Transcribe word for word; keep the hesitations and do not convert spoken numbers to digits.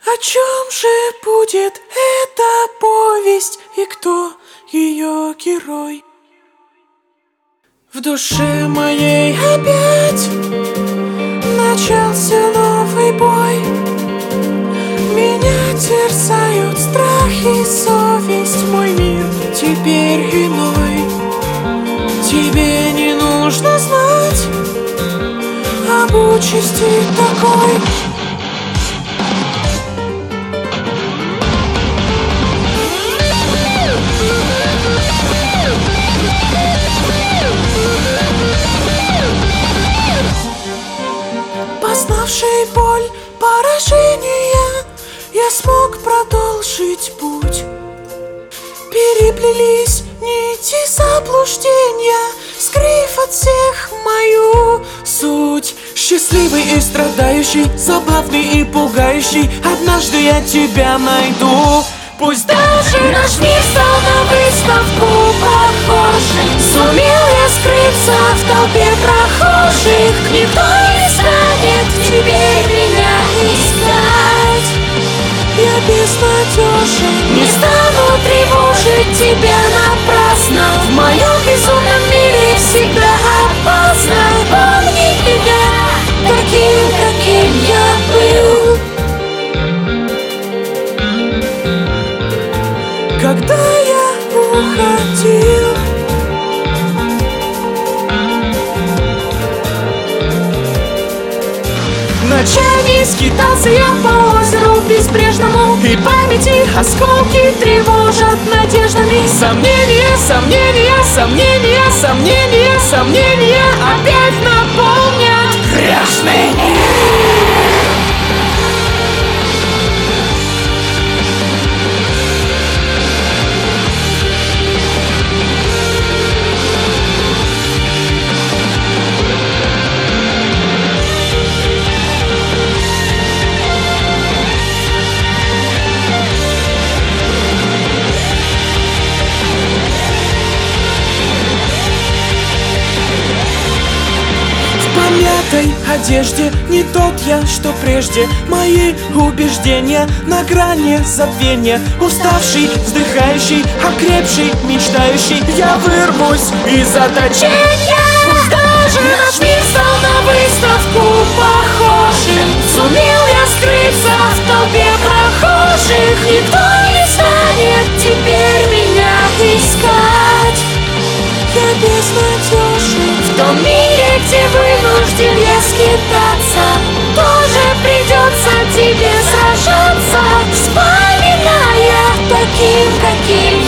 О чем же будет эта повесть и кто ее герой? В душе моей опять начался новый бой. Меня терзают страх и совесть, мой мир теперь иной. Тебе не нужно знать об участи такой. Познавший боль поражения, я смог продолжить путь. Переплелись нити заблуждения, скрыв от всех мою суть. Счастливый и страдающий, забавный и пугающий, однажды я тебя найду. Пусть даже наш мир стал на выставку похожий, сумел я скрыться в толпе прохожих. Никто не станет теперь меня искать. Я безнадежен, не стану тревожить тебя напрасно. В моем безумном мире всегда опасно. Помни меня таким, каким я был, когда я уходил. Ночами скитался я по озеру безбрежному, и памяти осколки тревожат надеждами. Сомнения, сомнения, сомнения, сомнения, сомнения опять наполнят грешный мир. Одежде не тот я, что прежде. Мои убеждения на грани забвения. Уставший, вздыхающий, окрепший, мечтающий, я вырвусь из заточения. Пусть даже наш мир стал на выставку похожим, сумел я скрыться в толпе прохожих. Никто не станет теперь меня искать. Я безнадежен в том мире, где вынужден я скитаться. Тоже придется тебе сражаться, вспоминая таким, каким